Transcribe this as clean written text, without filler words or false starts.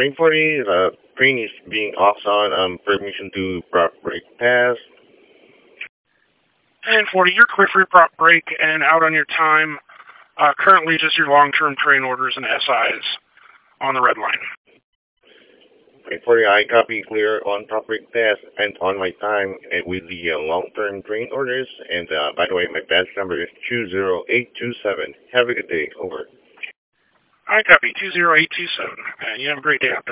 train 40, the train is being off on permission to prop brake pass. And 40, you're clear for your prop break and out on your time. Currently just your long-term train orders and SIs on the red line. Train 40, I copy clear on prop brake pass and on my time and with the long-term train orders. And by the way, my badge number is 20827. Have a good day. Over. I copy 20827. You have a great day out there.